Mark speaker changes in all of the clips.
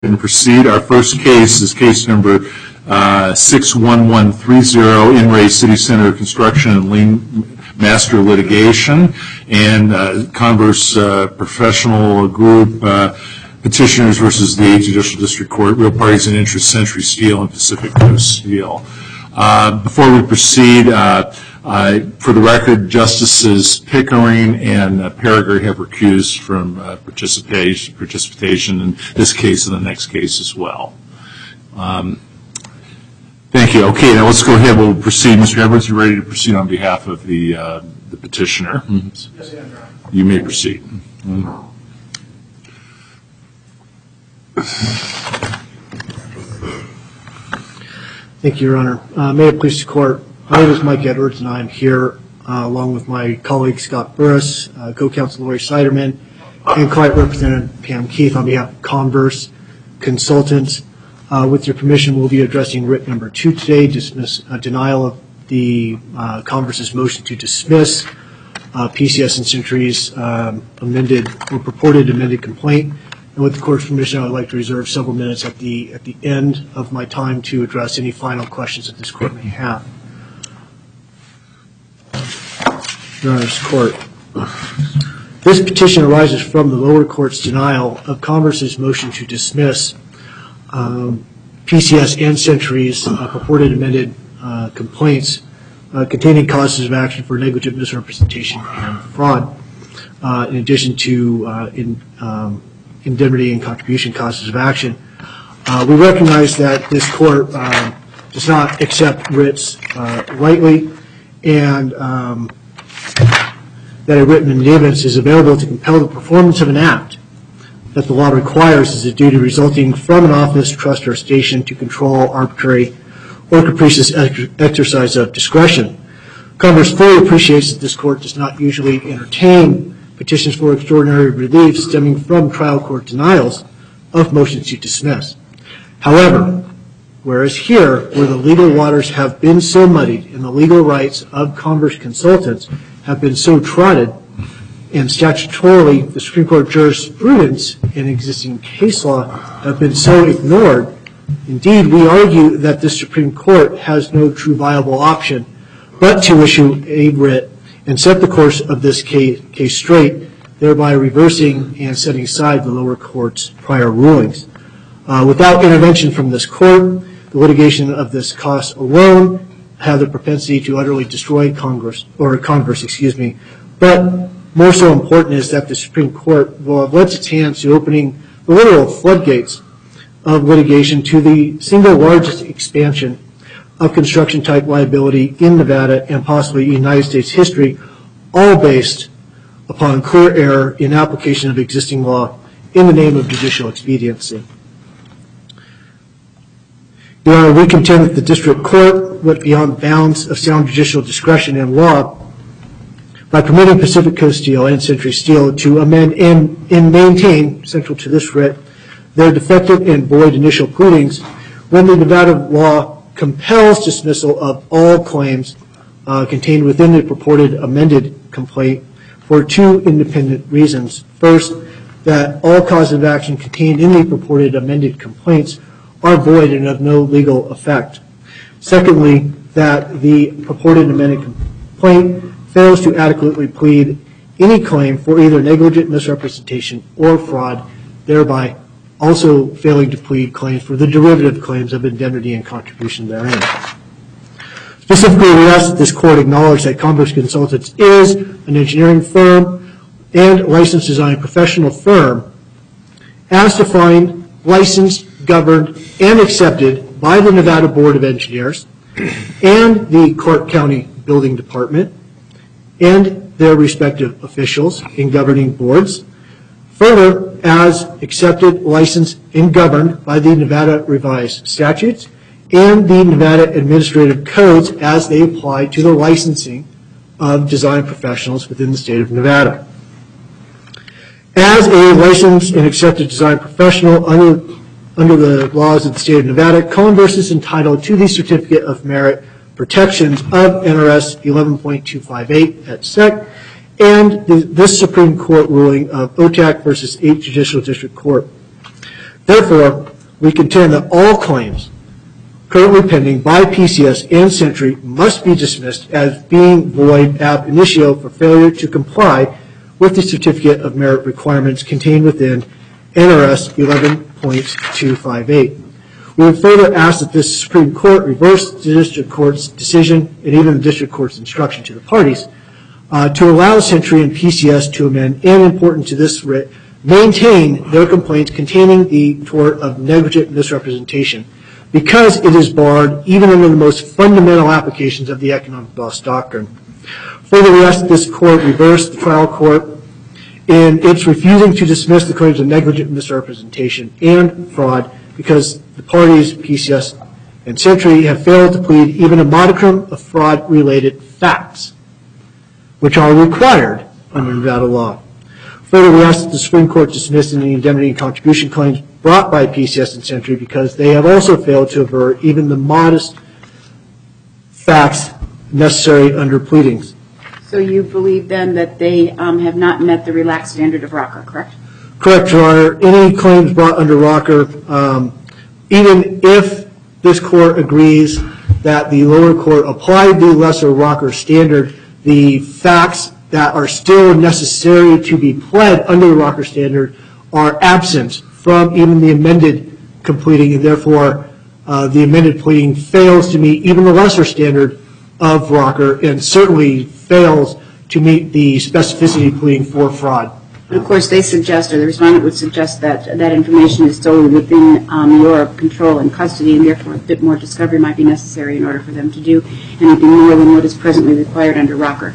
Speaker 1: And proceed. Our first case is case number 61130, In Re City Center Construction and Lien Master Litigation, and Converse Professional Group Petitioners versus the 8th Judicial District Court, Real Parties and Interest, Century Steel and Pacific Coast Steel. Before we proceed, for the record, Justices Pickering and Peregrine have recused from participation in this case and the next case as well. Thank you. Okay, now let's go ahead. We'll proceed. Mr. Edwards, you ready to proceed on behalf of the petitioner?
Speaker 2: Yes, I am.
Speaker 1: You may proceed.
Speaker 2: Thank you, Your Honor. May it please the Court, my name is Mike Edwards, and I'm here along with my colleague Scott Burris, co-counsel Lori Siderman, and client representative Pam Keith on behalf of Converse Consultants. With your permission, we'll be addressing writ number 2 today, denial of the Converse's motion to dismiss PCS and Century's amended or purported amended complaint. And with the Court's permission, I would like to reserve several minutes at the end of my time to address any final questions that this Court may have. Your Honor's Court. This petition arises from the lower court's denial of Converse's motion to dismiss PCS and Century's purported amended complaints containing causes of action for negligent misrepresentation and fraud, in addition to indemnity and contribution causes of action. We recognize that this Court does not accept writs lightly, and that a written indictment is available to compel the performance of an act that the law requires as a duty resulting from an office, trust, or station to control arbitrary or capricious exercise of discretion. Converse fully appreciates that this Court does not usually entertain petitions for extraordinary relief stemming from trial court denials of motions to dismiss. However, whereas here, where the legal waters have been so muddied and the legal rights of Converse Consultants have been so trodden, and statutorily the Supreme Court jurisprudence and existing case law have been so ignored, indeed we argue that the Supreme Court has no true viable option but to issue a writ and set the course of this case straight, thereby reversing and setting aside the lower court's prior rulings. Without intervention from this Court, the litigation of this cause alone have the propensity to utterly destroy Converse, but more so important is that the Supreme Court will have lent its hands to opening the literal floodgates of litigation to the single largest expansion of construction-type liability in Nevada and possibly United States history, all based upon clear error in application of existing law in the name of judicial expediency. Your Honor, we contend that the District Court went beyond bounds of sound judicial discretion and law by permitting Pacific Coast Steel and Century Steel to amend and maintain, central to this writ, their defective and void initial pleadings when the Nevada law compels dismissal of all claims contained within the purported amended complaint for 2 independent reasons. First, that all causes of action contained in the purported amended complaints are void and of no legal effect. Secondly, that the purported amended complaint fails to adequately plead any claim for either negligent misrepresentation or fraud, thereby also failing to plead claims for the derivative claims of indemnity and contribution therein. Specifically, we ask that this Court acknowledge that Converse Consultants is an engineering firm and licensed design professional firm as defined, licensed, governed, and accepted by the Nevada Board of Engineers and the Clark County Building Department and their respective officials in governing boards. Further, as accepted, licensed, and governed by the Nevada Revised Statutes and the Nevada Administrative Codes as they apply to the licensing of design professionals within the state of Nevada. As a licensed and accepted design professional under the laws of the state of Nevada, Converse is entitled to the Certificate of Merit protections of NRS 11.258 et sec. And this Supreme Court ruling of OTAC versus 8th Judicial District Court. Therefore, we contend that all claims currently pending by PCS and Century must be dismissed as being void ab initio for failure to comply with the Certificate of Merit requirements contained within NRS 11.258. We would further ask that this Supreme Court reverse the District Court's decision and even the District Court's instruction to the parties to allow Century and PCS to amend, and important to this writ, maintain their complaints containing the tort of negligent misrepresentation, because it is barred even under the most fundamental applications of the economic loss doctrine. Further, we ask that this court reverse the trial court in its refusing to dismiss the claims of negligent misrepresentation and fraud, because the parties, PCS and Century, have failed to plead even a modicum of fraud-related facts, which are required under Nevada law. Further, we ask that the Supreme Court dismiss any indemnity and contribution claims brought by PCS and Century, because they have also failed to avert even the modest facts necessary under pleadings.
Speaker 3: So you believe then that they have not met the relaxed standard of Rocker, correct?
Speaker 2: Correct, Your Honor. Any claims brought under Rocker, even if this court agrees that the lower court applied the lesser Rocker standard, the facts that are still necessary to be pled under the Rocker standard are absent from even the amended completing, and therefore the amended pleading fails to meet even the lesser standard of Rocker, and certainly fails to meet the specificity pleading for fraud.
Speaker 3: And of course, they suggest, or the respondent would suggest, that that information is solely within your control and custody, and therefore a bit more discovery might be necessary in order for them to do anything more than what is presently required under Rocker.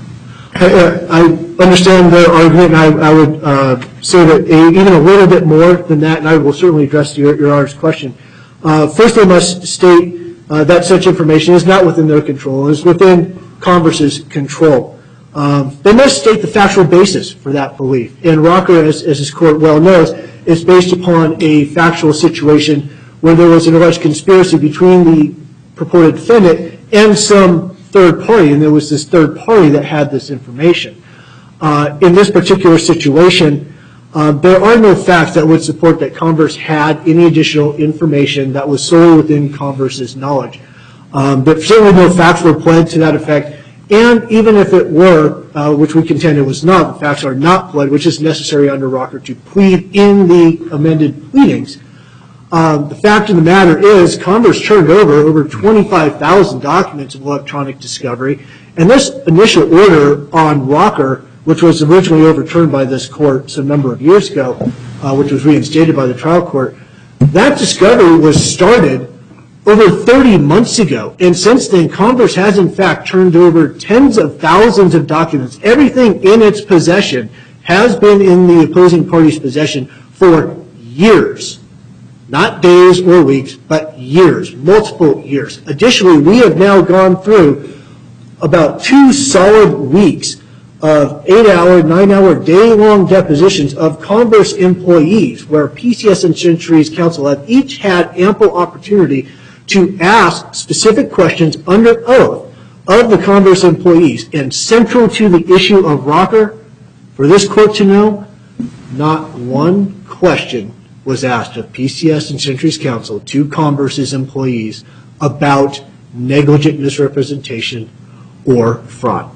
Speaker 2: I understand their argument, and I would say that even a little bit more than that, and I will certainly address your Honor's question. First, they must state that such information is not within their control, it is within Congress's control. They must state the factual basis for that belief. And Rocker, as this court well knows, is based upon a factual situation where there was an alleged conspiracy between the purported defendant and some third party, and there was this third party that had this information. In this particular situation, there are no facts that would support that Congress had any additional information that was solely within Congress's knowledge. But certainly no facts were pled to that effect, and even if it were, which we contend it was not, the facts are not pled, which is necessary under Rocker to plead in the amended pleadings. The fact of the matter is Congress turned over 25,000 documents of electronic discovery, and this initial order on Rocker, which was originally overturned by this court some number of years ago, which was reinstated by the trial court, that discovery was started over 30 months ago. And since then, Congress has in fact turned over tens of thousands of documents. Everything in its possession has been in the opposing party's possession for years. Not days or weeks, but years, multiple years. Additionally, we have now gone through about 2 solid weeks of 8-hour, 9-hour, day-long depositions of Congress employees, where PCS and Century's counsel have each had ample opportunity to ask specific questions under oath of the Congress employees. And central to the issue of Rocker, for this court to know, not one question was asked of PCS and Century's counsel to Congress's employees about negligent misrepresentation or fraud.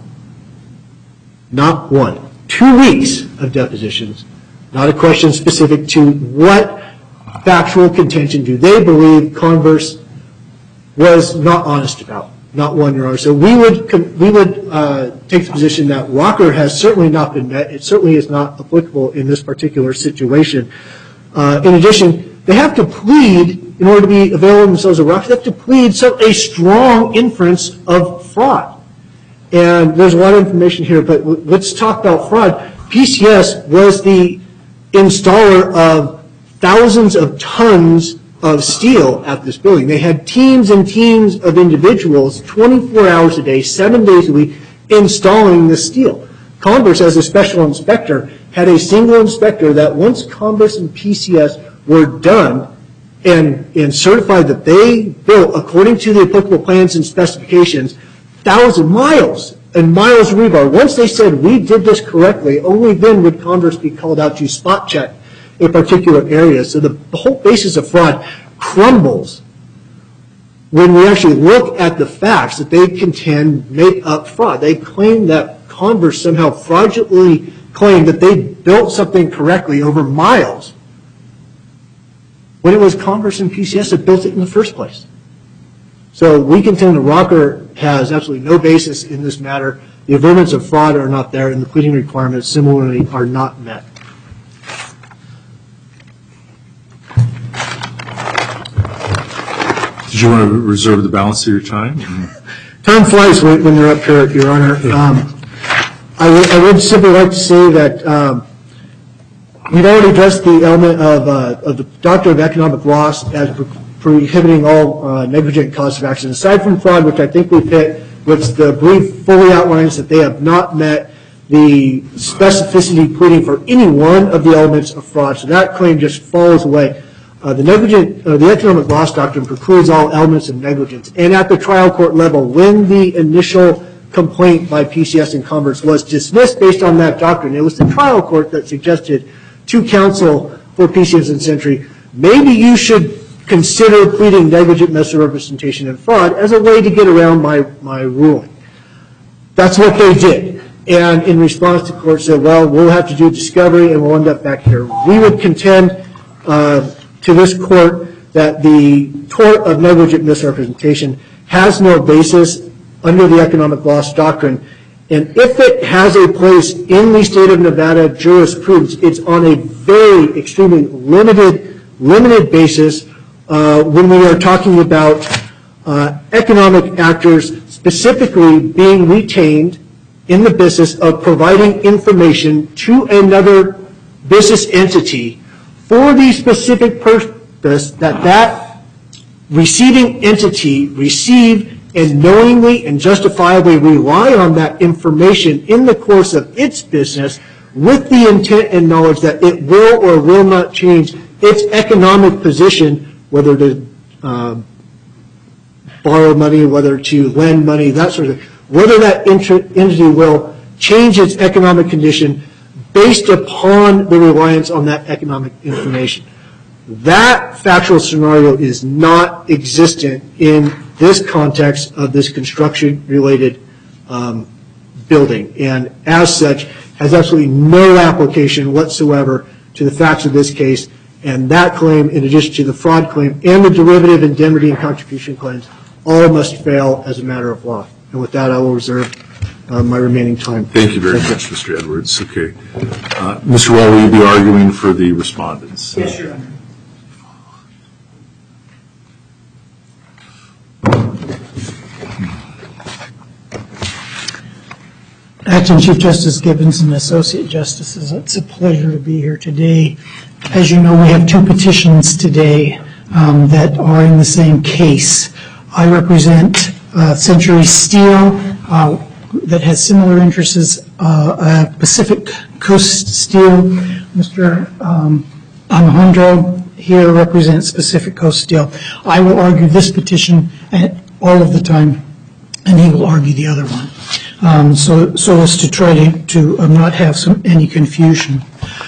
Speaker 2: Not one. 2 weeks of depositions, not a question specific to what factual contention do they believe Congress was not honest about. Not one, Your Honor. So we would take the position that Rocker has certainly not been met. It certainly is not applicable in this particular situation. In addition, they have to plead, in order to be available themselves of Rocker, they have to plead a strong inference of fraud. And there's a lot of information here, but let's talk about fraud. PCS was the installer of thousands of tons of steel at this building. They had teams and teams of individuals 24 hours a day, 7 days a week, installing the steel. Congress, as a special inspector, had a single inspector that once Congress and PCS were done and certified that they built, according to the applicable plans and specifications, 1,000 miles and miles of rebar. Once they said we did this correctly, only then would Congress be called out to spot check a particular area. So the whole basis of fraud crumbles when we actually look at the facts that they contend make up fraud. They claim that Converse somehow fraudulently claimed that they built something correctly over miles when it was Converse and PCS that built it in the first place. So we contend that Rocker has absolutely no basis in this matter. The averments of fraud are not there, and the pleading requirements similarly are not met.
Speaker 1: Did you want to reserve the balance of your time?
Speaker 2: Time flies when you're up here, Your Honor. I would simply like to say that we've already addressed the element of the doctrine of economic loss as prohibiting all negligent cause of action. Aside from fraud, which I think we've hit, which the brief fully outlines that they have not met the specificity pleading for any one of the elements of fraud. So that claim just falls away. The economic loss doctrine precludes all elements of negligence. And at the trial court level, when the initial complaint by PCS and Converse was dismissed based on that doctrine, it was the trial court that suggested to counsel for PCS and Century, maybe you should consider pleading negligent misrepresentation and fraud as a way to get around my ruling. That's what they did. And in response, the court said, well, we'll have to do discovery and we'll end up back here. We would contend to this court that the tort of negligent misrepresentation has no basis under the economic loss doctrine. And if it has a place in the state of Nevada jurisprudence, it's on a very extremely limited basis when we are talking about economic actors specifically being retained in the business of providing information to another business entity for the specific purpose that receiving entity received and knowingly and justifiably rely on that information in the course of its business with the intent and knowledge that it will or will not change its economic position, whether to borrow money, whether to lend money, that sort of thing, whether that entity will change its economic condition based upon the reliance on that economic information. That factual scenario is not existent in this context of this construction-related building, and as such has absolutely no application whatsoever to the facts of this case. And that claim, in addition to the fraud claim and the derivative indemnity and contribution claims, all must fail as a matter of law. And with that, I will reserve my remaining time.
Speaker 1: Thank you very much, Mr. Edwards. Okay. Mr. Wall, will you be arguing for the respondents?
Speaker 4: Yes, Your Honor. Acting Chief Justice Gibbons and Associate Justices, it's a pleasure to be here today. As you know, we have two petitions today that are in the same case. I represent Century Steel that has similar interests as Pacific Coast Steel. Mr. Alejandro here represents Pacific Coast Steel. I will argue this petition all of the time, and he will argue the other one, so as to try to not have any confusion.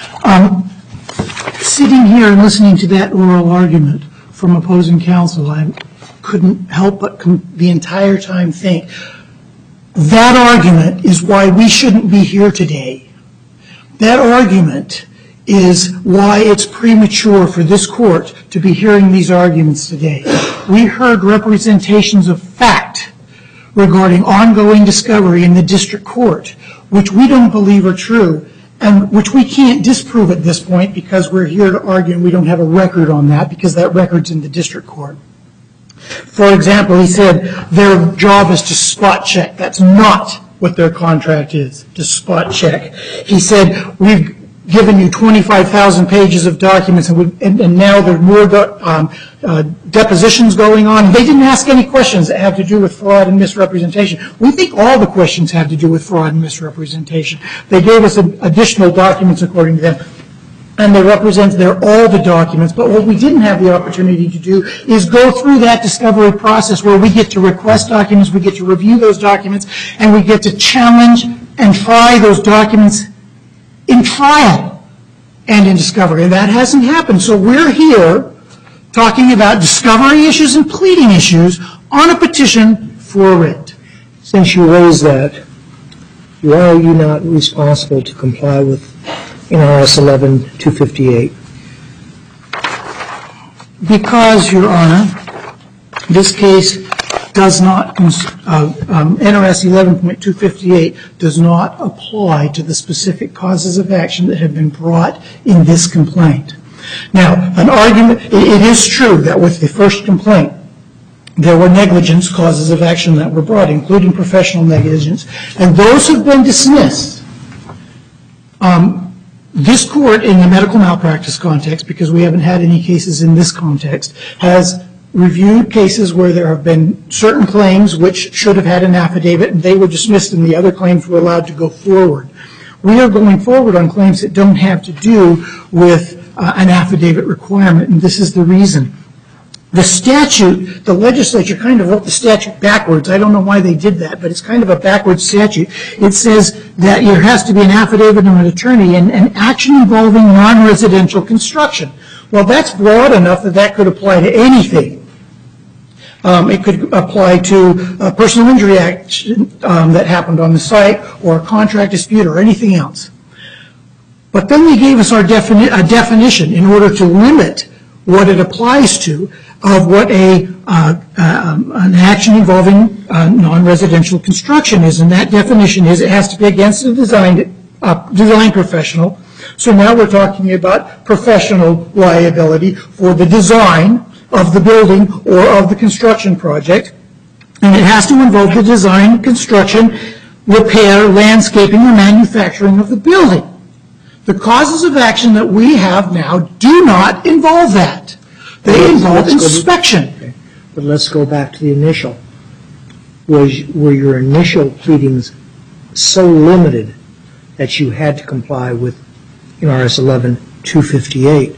Speaker 4: Sitting here and listening to that oral argument from opposing counsel, I couldn't help but the entire time think, that argument is why we shouldn't be here today. That argument is why it's premature for this court to be hearing these arguments today. We heard representations of fact regarding ongoing discovery in the district court, which we don't believe are true, and which we can't disprove at this point because we're here to argue and we don't have a record on that because that record's in the district court. For example, he said their job is to spot check. That's not what their contract is, to spot check. He said, we've given you 25,000 pages of documents and now there are more depositions going on. They didn't ask any questions that have to do with fraud and misrepresentation. We think all the questions have to do with fraud and misrepresentation. They gave us additional documents according to them, and they represent all the documents. But what we didn't have the opportunity to do is go through that discovery process where we get to request documents, we get to review those documents, and we get to challenge and try those documents in trial. and in discovery. And that hasn't happened. So we're here talking about discovery issues and pleading issues on a petition for a writ.
Speaker 2: Since you raised that, why are you not responsible to comply with NRS 11-258?
Speaker 4: Because, Your Honor, this case does not, NRS 11.258 does not apply to the specific causes of action that have been brought in this complaint. Now, an argument, it is true that with the first complaint, there were negligence causes of action that were brought, including professional negligence, and those have been dismissed. This court, in the medical malpractice context, because we haven't had any cases in this context, has reviewed cases where there have been certain claims which should have had an affidavit, and they were dismissed, and the other claims were allowed to go forward. We are going forward on claims that don't have to do with an affidavit requirement, and this is the reason. The statute, the legislature kind of wrote the statute backwards. I don't know why they did that, but it's kind of a backwards statute. It says that there has to be an affidavit of an attorney and an action involving non-residential construction. Well, that's broad enough that that could apply to anything. It could apply to a personal injury action that happened on the site, or a contract dispute, or anything else. But then they gave us a definition in order to limit what it applies to of what an action involving non-residential construction is. And that definition is it has to be against a design professional. So now we're talking about professional liability for the design of the building or of the construction project. And it has to involve the design, construction, repair, landscaping, or manufacturing of the building. The causes of action that we have now do not involve that. They involve inspection.
Speaker 2: Okay. But let's go back to the initial. Were your initial pleadings so limited that you had to comply with NRS 11-258,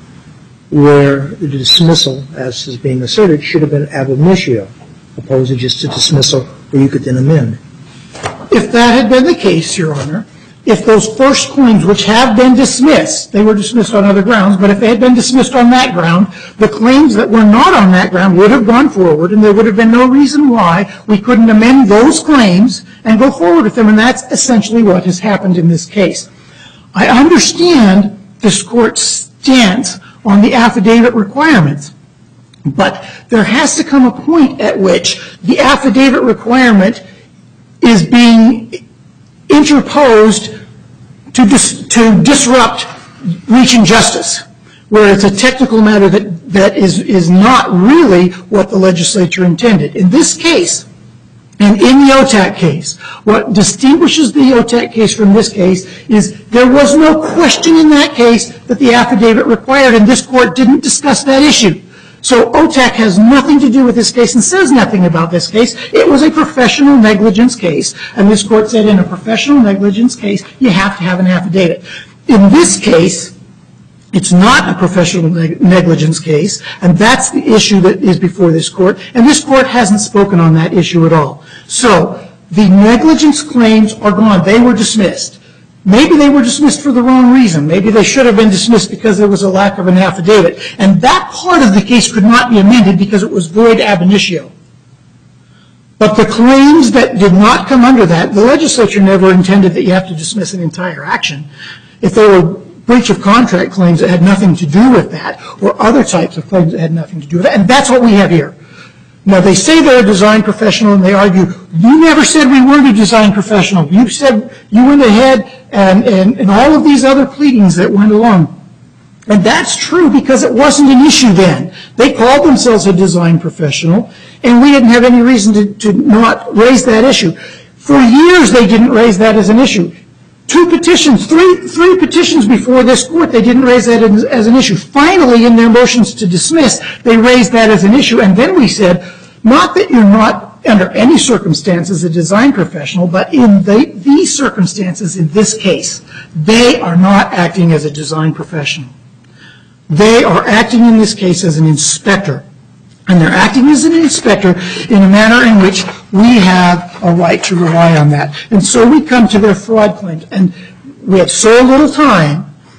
Speaker 2: where the dismissal, as is being asserted, should have been ab initio, opposed to just a dismissal where you could then amend?
Speaker 4: If that had been the case, Your Honor, if those first claims, which have been dismissed, they were dismissed on other grounds, but if they had been dismissed on that ground, the claims that were not on that ground would have gone forward, and there would have been no reason why we couldn't amend those claims and go forward with them, and that's essentially what has happened in this case. I understand this Court's stance on the affidavit requirements, but there has to come a point at which the affidavit requirement is being interposed to disrupt reaching justice, where it's a technical matter that is not really what the legislature intended. In this case, and in the OTAC case, what distinguishes the OTAC case from this case is there was no question in that case that the affidavit required, and this Court didn't discuss that issue. So OTAC has nothing to do with this case and says nothing about this case. It was a professional negligence case, and this Court said in a professional negligence case, you have to have an affidavit. In this case, it's not a professional negligence case, and that's the issue that is before this Court, and this Court hasn't spoken on that issue at all. So the negligence claims are gone. They were dismissed. Maybe they were dismissed for the wrong reason. Maybe they should have been dismissed because there was a lack of an affidavit. And that part of the case could not be amended because it was void ab initio. But the claims that did not come under that, the legislature never intended that you have to dismiss an entire action. If there were breach of contract claims that had nothing to do with that, or other types of claims that had nothing to do with that, and that's what we have here. Now, they say they're a design professional, and they argue, you never said we weren't a design professional. You said you went ahead and all of these other pleadings that went along. And that's true because it wasn't an issue then. They called themselves a design professional, and we didn't have any reason to not raise that issue. For years, they didn't raise that as an issue. Three petitions before this Court, they didn't raise that as an issue. Finally, in their motions to dismiss, they raised that as an issue. And then we said, not that you're not under any circumstances a design professional, but in these circumstances, in this case, they are not acting as a design professional. They are acting in this case as an inspector. And they're acting as an inspector in a manner in which we have a right to rely on that. And so we come to their fraud claims. And we have so little time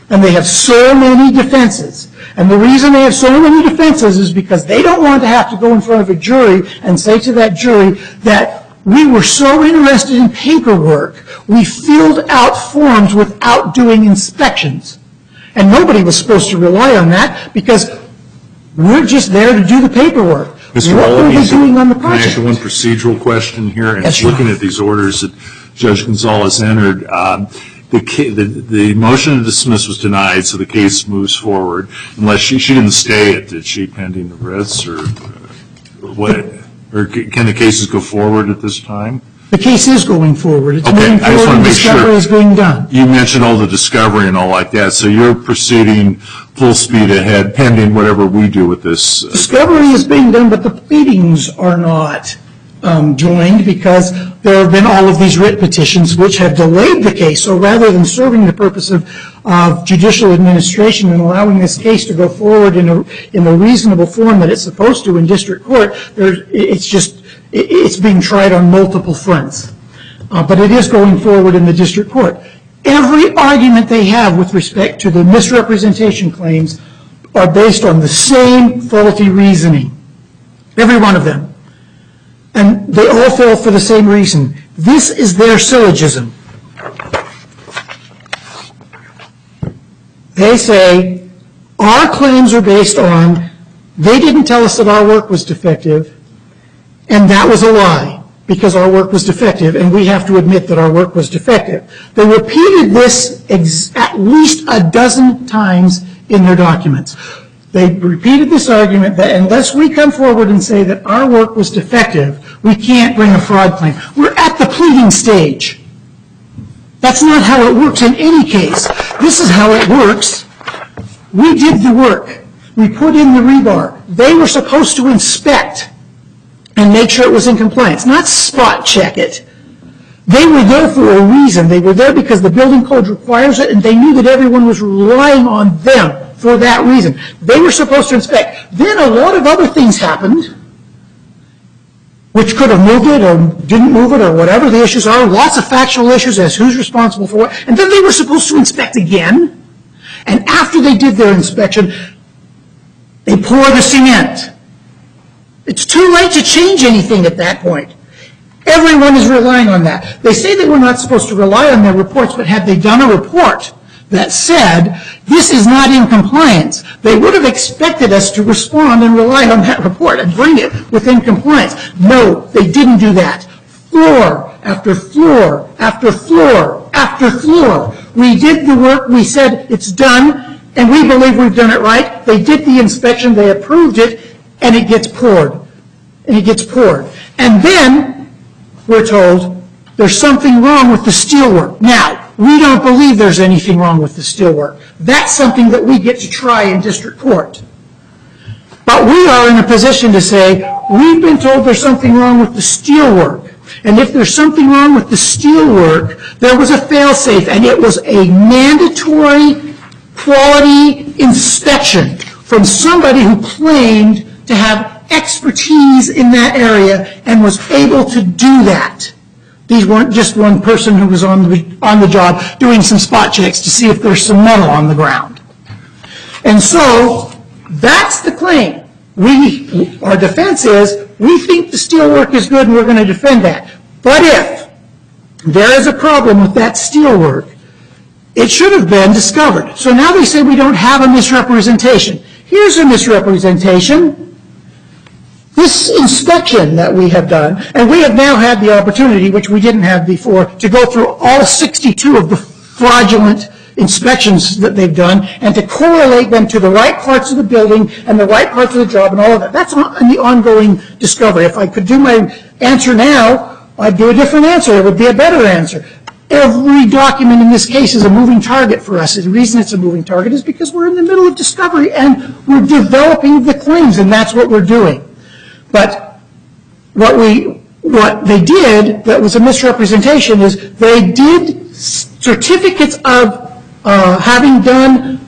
Speaker 4: and they have so many defenses. And the reason they have so many defenses is because they don't want to have to go in front of a jury and say to that jury that we were so interested in paperwork, we filled out forms without doing inspections. And nobody was supposed to rely on that because we're just there to do the paperwork.
Speaker 1: Mr.
Speaker 4: What were they doing on the
Speaker 1: Can I ask
Speaker 4: project?
Speaker 1: you one procedural question here? And
Speaker 4: Yes,
Speaker 1: looking
Speaker 4: sure.
Speaker 1: at these orders that Judge Gonzalez entered, the motion to dismiss was denied, so the case moves forward. Unless she didn't stay it, did she, pending the writs, or what? Or can the cases go forward at this time?
Speaker 4: The case is going forward. It's
Speaker 1: Okay,
Speaker 4: moving
Speaker 1: I just
Speaker 4: forward
Speaker 1: want
Speaker 4: and
Speaker 1: to make sure.
Speaker 4: discovery is being done.
Speaker 1: You mentioned all the discovery and all like that, so you're proceeding full speed ahead, pending whatever we do with this.
Speaker 4: Discovery is being done, but the pleadings are not joined because there have been all of these writ petitions which have delayed the case. So rather than serving the purpose of judicial administration and allowing this case to go forward in a reasonable form that it's supposed to in district court, it's being tried on multiple fronts. But it is going forward in the district court. Every argument they have with respect to the misrepresentation claims are based on the same faulty reasoning. Every one of them. And they all fail for the same reason. This is their syllogism. They say, our claims are based on, they didn't tell us that our work was defective, and that was a lie, because our work was defective, and we have to admit that our work was defective. They repeated this at least a dozen times in their documents. They repeated this argument that unless we come forward and say that our work was defective, we can't bring a fraud claim. We're at the pleading stage. That's not how it works in any case. This is how it works. We did the work. We put in the rebar. They were supposed to inspect and make sure it was in compliance, not spot check it. They were there for a reason. They were there because the building code requires it, and they knew that everyone was relying on them for that reason. They were supposed to inspect. Then a lot of other things happened, which could have moved it or didn't move it or whatever the issues are, lots of factual issues as who's responsible for what, and then they were supposed to inspect again, and after they did their inspection, they pour the cement. It's too late to change anything at that point. Everyone is relying on that. They say they were not supposed to rely on their reports, but had they done a report that said, this is not in compliance, they would have expected us to respond and rely on that report and bring it within compliance. No, they didn't do that. Floor after floor after floor after floor. We did the work, we said it's done, and we believe we've done it right. They did the inspection, they approved it, and it gets poured. And it gets poured. And then we're told there's something wrong with the steelwork. Now, we don't believe there's anything wrong with the steelwork. That's something that we get to try in district court. But we are in a position to say, we've been told there's something wrong with the steelwork. And if there's something wrong with the steelwork, there was a fail-safe, and it was a mandatory quality inspection from somebody who claimed to have expertise in that area and was able to do that. These weren't just one person who was on the job doing some spot checks to see if there's some metal on the ground. And so that's the claim. Our defense is, we think the steelwork is good and we're going to defend that. But if there is a problem with that steelwork, it should have been discovered. So now they say we don't have a misrepresentation. Here's a misrepresentation. This inspection that we have done, and we have now had the opportunity, which we didn't have before, to go through all 62 of the fraudulent inspections that they've done and to correlate them to the right parts of the building and the right parts of the job and all of that. That's the ongoing discovery. If I could do my answer now, I'd do a different answer. It would be a better answer. Every document in this case is a moving target for us. The reason it's a moving target is because we're in the middle of discovery and we're developing the claims, and that's what we're doing. But what they did that was a misrepresentation is they did certificates of having done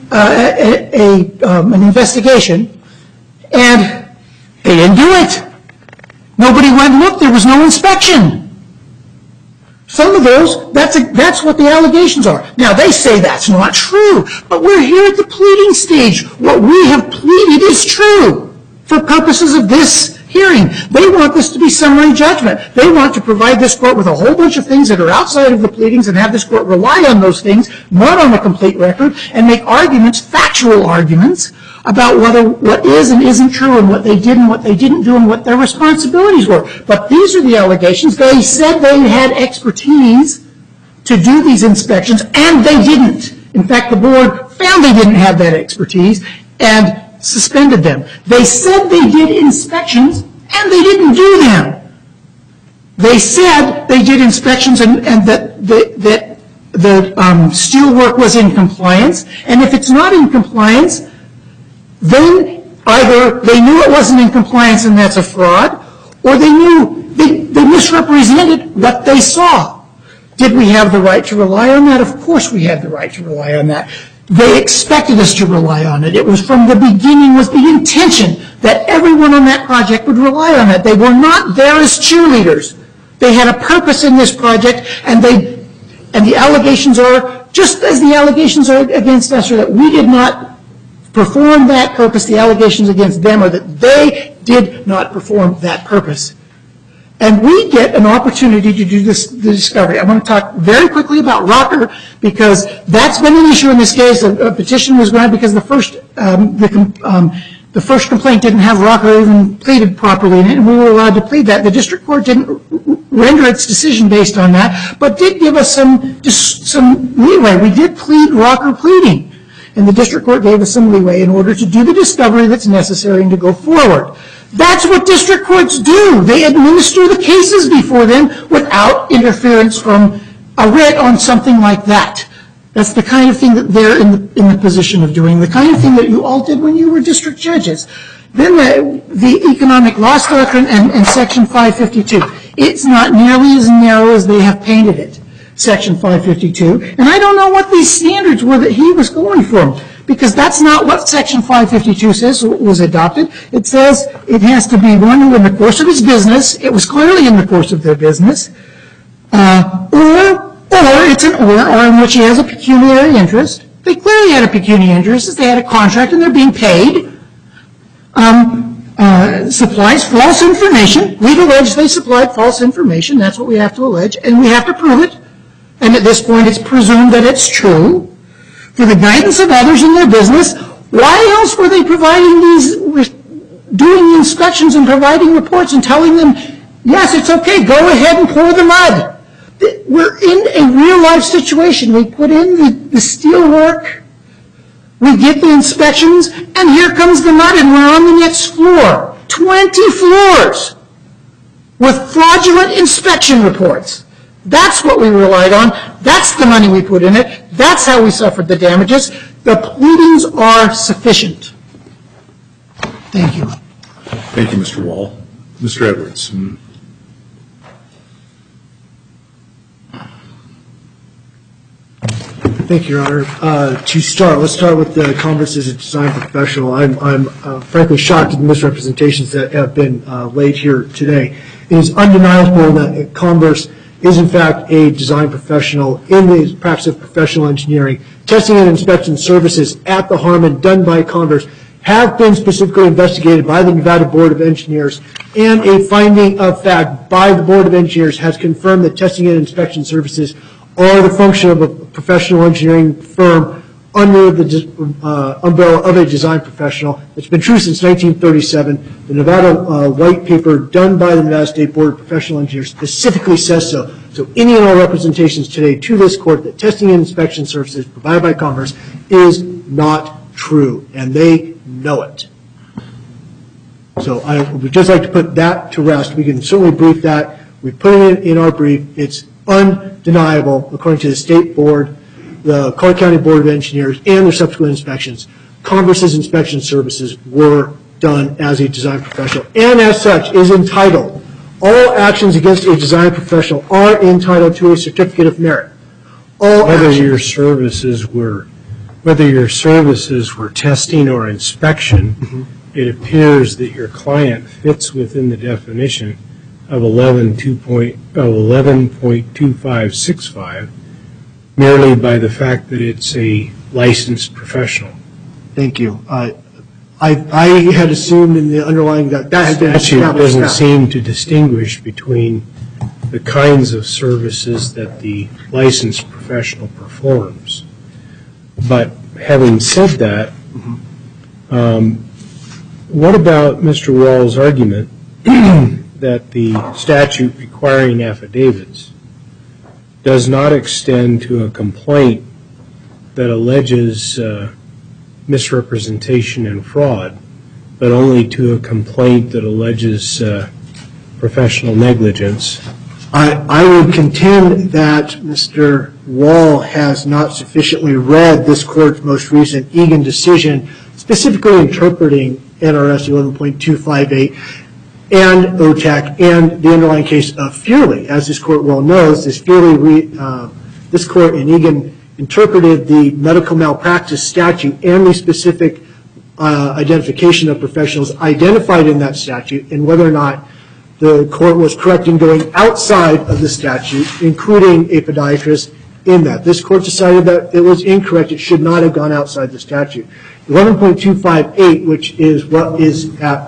Speaker 4: an investigation, and they didn't do it. Nobody went and looked. There was no inspection. So some of those, that's what the allegations are. Now, they say that's not true, but we're here at the pleading stage. What we have pleaded is true for purposes of this hearing. They want this to be summary judgment. They want to provide this court with a whole bunch of things that are outside of the pleadings and have this court rely on those things, not on the complete record, and make arguments, factual arguments, about what is and isn't true and what they did and what they didn't do and what their responsibilities were. But these are the allegations. They said they had expertise to do these inspections, and they didn't. In fact, the board found they didn't have that expertise and suspended them. They said they did inspections, and they didn't do them. They said they did inspections and that the steel work was in compliance, and if it's not in compliance, then either they knew it wasn't in compliance and that's a fraud, or they misrepresented what they saw. Did we have the right to rely on that? Of course we had the right to rely on that. They expected us to rely on it. It was from the beginning was the intention that everyone on that project would rely on it. They were not there as cheerleaders. They had a purpose in this project, and the allegations are, just as the allegations are against us, are that we did not perform that purpose. The allegations against them are that they did not perform that purpose. And we get an opportunity to do the discovery. I want to talk very quickly about Rocker, because that's been an issue in this case. A petition was granted because the first complaint didn't have Rocker even pleaded properly in it, and we were allowed to plead that. The district court didn't render its decision based on that, but did give us some leeway. We did plead Rocker pleading, and the district court gave us some leeway in order to do the discovery that's necessary and to go forward. That's what district courts do. They administer the cases before them without interference from a writ on something like that. That's the kind of thing that they're in the position of doing, the kind of thing that you all did when you were district judges. Then the economic loss doctrine and Section 552. It's not nearly as narrow as they have painted it, Section 552. And I don't know what these standards were that he was going for, because that's not what Section 552 says was adopted. It says it has to be one who in the course of his business, it was clearly in the course of their business, or it's an or in which he has a pecuniary interest. They clearly had a pecuniary interest. They had a contract and they're being paid. Supplies false information. We've alleged they supplied false information. That's what we have to allege, and we have to prove it. And at this point, it's presumed that it's true. For the guidance of others in their business, why else were they doing the inspections and providing reports and telling them, yes, it's okay, go ahead and pour the mud? We're in a real-life situation. We put in the steel work, we get the inspections, and here comes the mud, and we're on the next floor. 20 floors with fraudulent inspection reports. That's what we relied on. That's the money we put in it. That's how we suffered the damages. The pleadings are sufficient. Thank you.
Speaker 1: Thank you, Mr. Wall. Mr. Edwards.
Speaker 2: Thank you, Your Honor. Let's start with the Converse as a design professional. I'm frankly shocked at the misrepresentations that have been laid here today. It is undeniable that Converse is in fact a design professional in the practice of professional engineering. Testing and inspection services at the Harmon done by Converse have been specifically investigated by the Nevada Board of Engineers, and a finding of fact by the Board of Engineers has confirmed that testing and inspection services are the function of a professional engineering firm under the umbrella of a design professional. It's been true since 1937. The Nevada white paper done by the Nevada State Board of Professional Engineers specifically says so. So any and all representations today to this court that testing and inspection services provided by Converse is not true, and they know it. So I would just like to put that to rest. We can certainly brief that. We put it in our brief. It's undeniable, according to the State Board, the Clark County Board of Engineers, and their subsequent inspections. Converse's inspection services were done as a design professional, and as such is entitled. All actions against a design professional are entitled to a certificate of merit.
Speaker 5: Whether your services were testing or inspection, it appears that your client fits within the definition of 11.2565 merely by the fact that it's a licensed professional?
Speaker 2: Thank you. I had assumed in the underlying that had been
Speaker 5: Statute
Speaker 2: established.
Speaker 5: doesn't seem to distinguish between the kinds of services that the licensed professional performs. But having said that, what about Mr. Wall's argument that the statute requiring affidavits does not extend to a complaint that alleges misrepresentation and fraud, but only to a complaint that alleges professional negligence?
Speaker 2: I would contend that Mr. Wall has not sufficiently read this court's most recent Egan decision, specifically interpreting NRS 11.258 and OTAC and the underlying case of Fearley. As this court well knows, this court in Egan interpreted the medical malpractice statute and the specific identification of professionals identified in that statute, and whether or not the court was correct in going outside of the statute, including a podiatrist in that. This court decided that it was incorrect. It should not have gone outside the statute. 11.258, which is what is at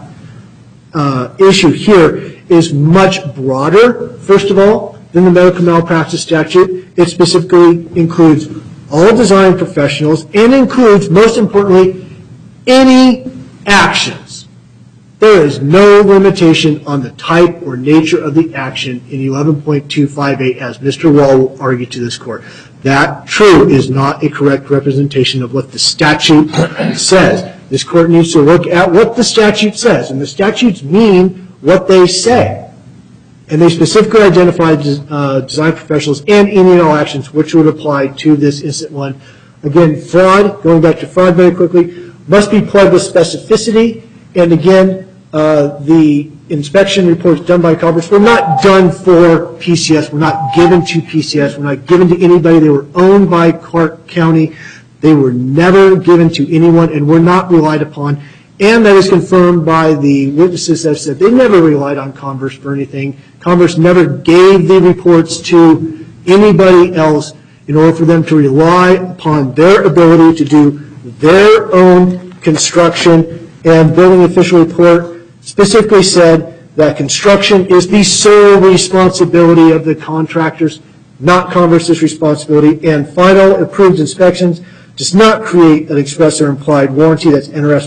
Speaker 2: issue here, is much broader, first of all, than the medical malpractice statute. It specifically includes all design professionals and includes, most importantly, any actions. There is no limitation on the type or nature of the action in 11.258, as Mr. Wall will argue to this court. That, true, is not a correct representation of what the statute says. This court needs to look at what the statute says, and the statutes mean what they say. And they specifically identify design professionals and any and all actions which would apply to this instant one. Again, fraud, going back to fraud very quickly, must be pled with specificity. And again, the inspection reports done by Congress were not done for PCS, were not given to PCS, were not given to anybody. They were owned by Clark County. They were never given to anyone and were not relied upon. And that is confirmed by the witnesses that said they never relied on Converse for anything. Converse never gave the reports to anybody else in order for them to rely upon their ability to do their own construction. And building official report specifically said that construction is the sole responsibility of the contractors, not Converse's responsibility. And final approved inspections does not create an express or implied warranty. That's NRS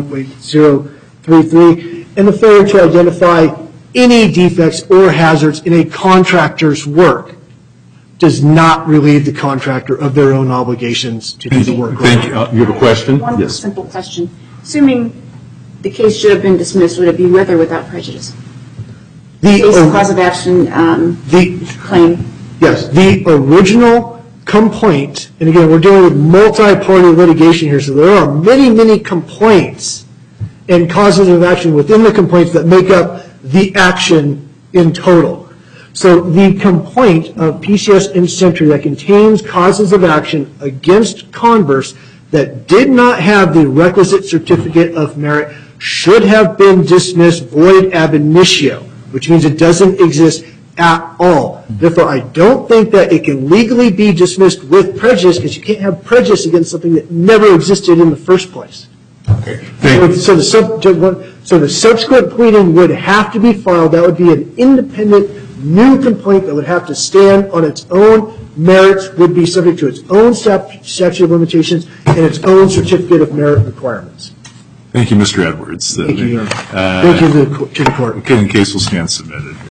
Speaker 2: 41.033. And the failure to identify any defects or hazards in a contractor's work does not relieve the contractor of their own obligations to do the work.
Speaker 1: Thank you. You have a question?
Speaker 3: One simple question. Assuming the case should have been dismissed, would it be with or without prejudice? The cause of action claim.
Speaker 2: Yes. The original complaint, and again, we're dealing with multi-party litigation here, so there are many, many complaints and causes of action within the complaints that make up the action in total. So the complaint of PCS and Sentry that contains causes of action against Converse that did not have the requisite certificate of merit should have been dismissed void ab initio, which means it doesn't exist at all. Therefore, I don't think that it can legally be dismissed with prejudice, because you can't have prejudice against something that never existed in the first place.
Speaker 1: Okay.
Speaker 2: So the subsequent pleading would have to be filed. That would be an independent new complaint that would have to stand on its own merits, would be subject to its own statute of limitations and its own certificate of merit requirements.
Speaker 1: Thank you, Mr. Edwards.
Speaker 2: Thank you, Your Honor. Thank you to the court.
Speaker 1: Okay, the case will stand submitted.